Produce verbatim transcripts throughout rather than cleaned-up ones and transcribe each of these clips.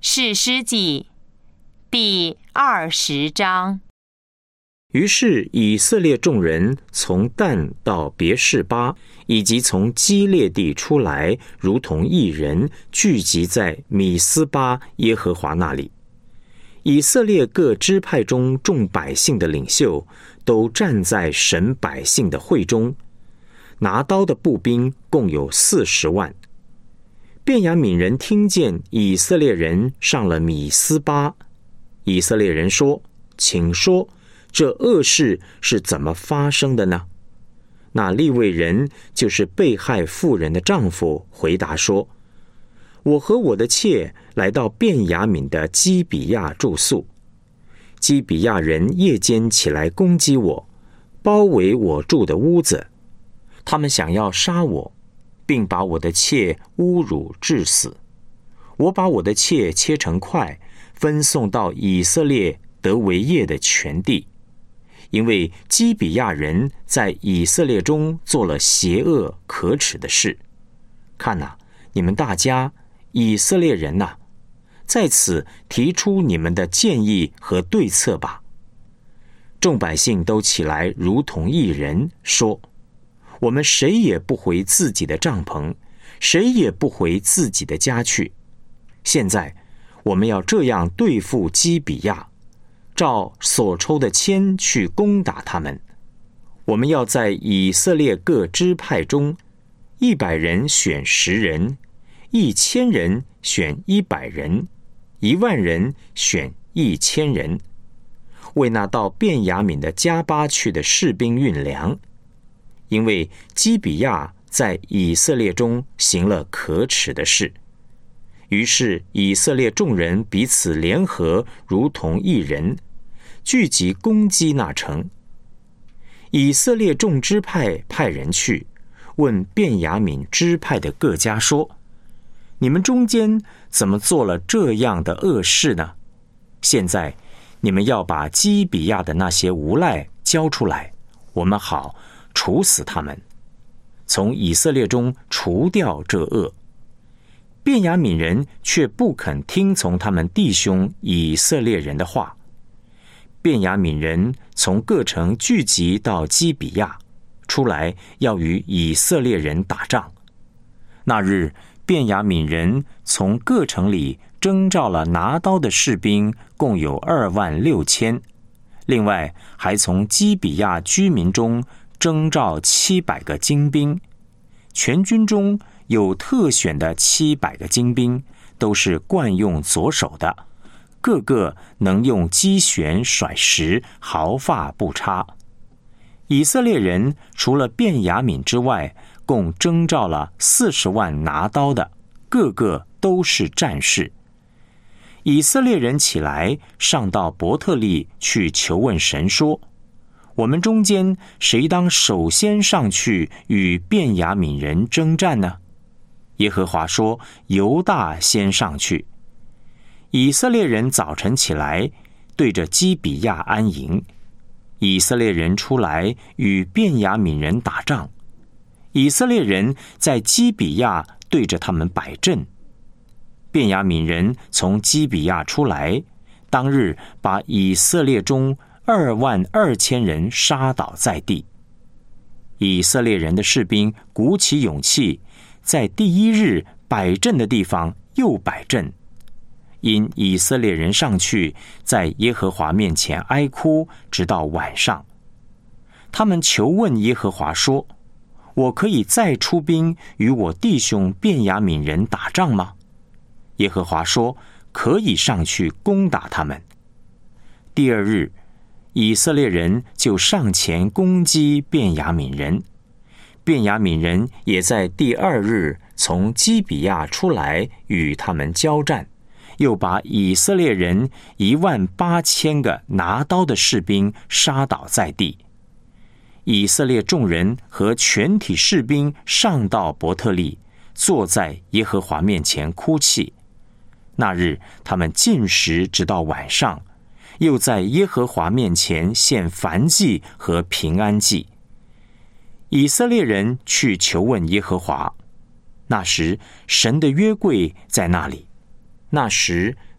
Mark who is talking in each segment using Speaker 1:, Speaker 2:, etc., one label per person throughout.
Speaker 1: 士师记第二十章。
Speaker 2: 于是以色列众人从但到别是巴，以及从基列地出来，如同一人，聚集在米斯巴耶和华那里。以色列各支派中众百姓的领袖都站在神百姓的会中，拿刀的步兵共有四十万。便雅悯人听见以色列人上了米斯巴，以色列人说：请说，这恶事是怎么发生的呢？那利未人，就是被害妇人的丈夫，回答说：我和我的妾来到便雅悯的基比亚住宿，基比亚人夜间起来攻击我，包围我住的屋子，他们想要杀我，并把我的妾侮辱致死。我把我的妾切成块，分送到以色列得为业的全地，因为基比亚人在以色列中做了邪恶可耻的事。看哪，你们大家以色列人哪，在此提出你们的建议和对策吧。众百姓都起来，如同一人，说：我们谁也不回自己的帐篷，谁也不回自己的家去。现在我们要这样对付基比亚，照所抽的签去攻打他们。我们要在以色列各支派中，一百人选十人，一千人选一百人，一万人选一千人，为那到便雅悯的加巴去的士兵运粮。因为基比亚在以色列中行了可耻的事。于是以色列众人彼此联合，如同一人，聚集攻击那城。以色列众支派派人去问便雅悯支派的各家说：你们中间怎么做了这样的恶事呢？现在你们要把基比亚的那些无赖交出来，我们好处死他们，从以色列中除掉这恶。便雅悯人却不肯听从他们弟兄以色列人的话。便雅悯人从各城聚集到基比亚，出来要与以色列人打仗。那日便雅悯人从各城里征召了拿刀的士兵，共有二万六千，另外还从基比亚居民中征召七百个精兵，全军中有特选的七百个精兵，都是惯用左手的，个个能用机旋甩石，毫发不差。以色列人除了便雅悯之外，共征召了四十万拿刀的，个个都是战士。以色列人起来，上到伯特利去求问神说：我们中间谁当首先上去与便雅悯人征战呢？耶和华说：犹大先上去。以色列人早晨起来，对着基比亚安营。以色列人出来与便雅悯人打仗，以色列人在基比亚对着他们摆阵。便雅悯人从基比亚出来，当日把以色列中二万二千人杀倒在地。以色列人的士兵鼓起勇气，在第一日摆阵的地方又摆阵，因以色列人上去，在耶和华面前哀哭，直到晚上。他们求问耶和华说：我可以再出兵与我弟兄便雅悯人打仗吗？耶和华说：可以上去攻打他们。第二日，以色列人就上前攻击便雅悯人，便雅悯人也在第二日从基比亚出来与他们交战，又把以色列人一万八千个拿刀的士兵杀倒在地。以色列众人和全体士兵上到伯特利，坐在耶和华面前哭泣。那日他们禁食直到晚上，又在耶和华面前献燔祭和平安祭。以色列人去求问耶和华，那时神的约柜在那里。那时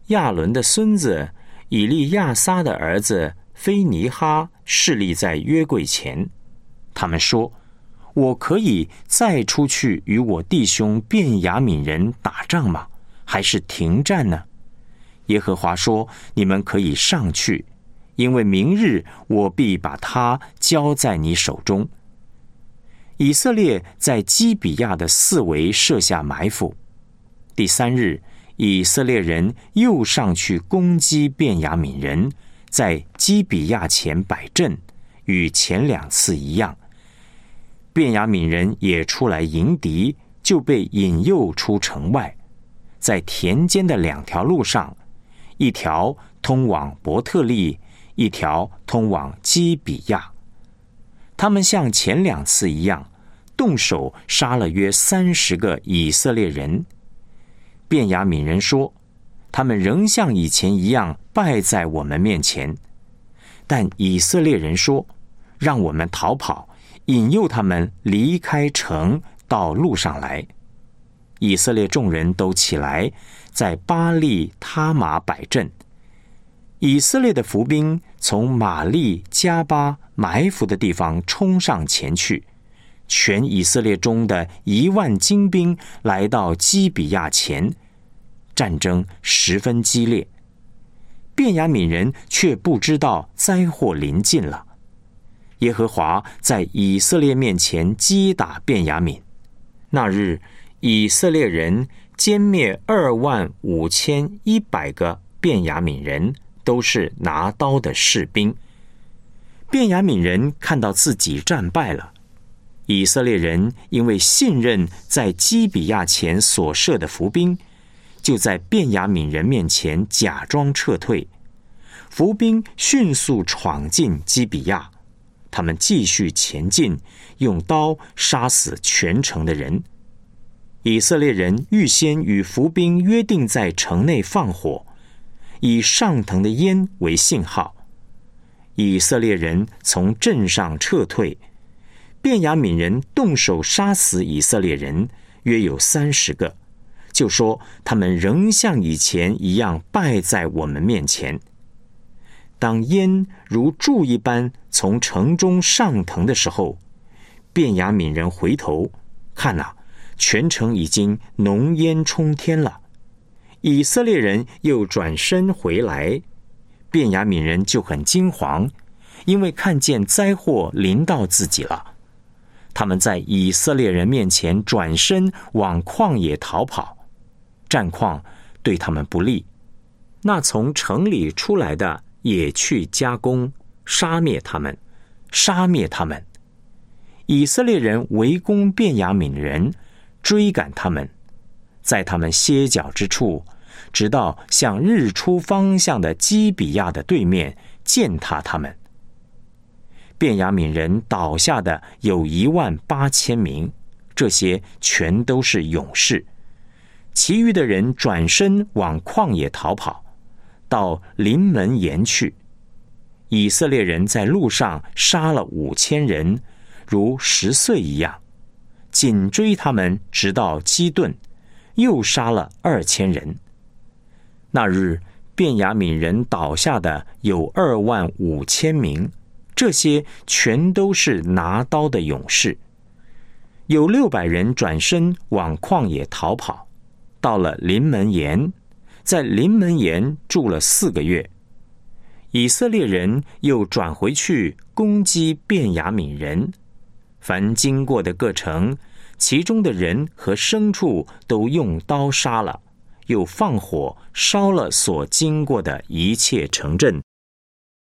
Speaker 2: 亚伦的孙子以利亚撒的儿子菲尼哈侍立在约柜前。他们说：我可以再出去与我弟兄便雅悯人打仗吗？还是停战呢？耶和华说：你们可以上去，因为明日我必把他交在你手中。以色列在基比亚的四围设下埋伏。第三日，以色列人又上去攻击便雅悯人，在基比亚前摆阵，与前两次一样。便雅悯人也出来迎敌，就被引诱出城外，在田间的两条路上，一条通往伯特利，一条通往基比亚。他们像前两次一样，动手杀了约三十个以色列人。便雅悯人说：他们仍像以前一样败在我们面前。但以色列人说：让我们逃跑，引诱他们离开城到路上来。以色列众人都起来，在巴利他玛摆阵。以色列的伏兵从玛利加巴埋伏的地方冲上前去，全以色列中的一万精兵来到基比亚前，战争十分激烈。便雅悯人却不知道灾祸临近了。耶和华在以色列面前击打便雅悯。那日，以色列人歼灭二万五千一百个便雅悯人，都是拿刀的士兵。便雅悯人看到自己战败了。以色列人因为信任在基比亚前所设的伏兵，就在便雅悯人面前假装撤退。伏兵迅速闯进基比亚，他们继续前进，用刀杀死全城的人。以色列人预先与伏兵约定在城内放火，以上腾的烟为信号。以色列人从镇上撤退，便雅悯人动手杀死以色列人，约有三十个，就说他们仍像以前一样败在我们面前。当烟如柱一般从城中上腾的时候，便雅悯人回头看哪、啊，全城已经浓烟冲天了。以色列人又转身回来，便雅悯人就很惊惶，因为看见灾祸临到自己了。他们在以色列人面前转身往旷野逃跑，战况对他们不利。那从城里出来的也去加攻，杀灭他们，杀灭他们。以色列人围攻便雅悯人，追赶他们，在他们歇脚之处，直到向日出方向的基比亚的对面践踏他们。便雅悯人倒下的有一万八千名，这些全都是勇士。其余的人转身往旷野逃跑，到临门岩去。以色列人在路上杀了五千人，如十岁一样，紧追他们直到基顿，又杀了二千人。那日，便雅悯人倒下的有二万五千名，这些全都是拿刀的勇士。有六百人转身往旷野逃跑，到了临门岩，在临门岩住了四个月。以色列人又转回去攻击便雅悯人，凡经过的各城，其中的人和牲畜都用刀杀了，又放火烧了所经过的一切城镇，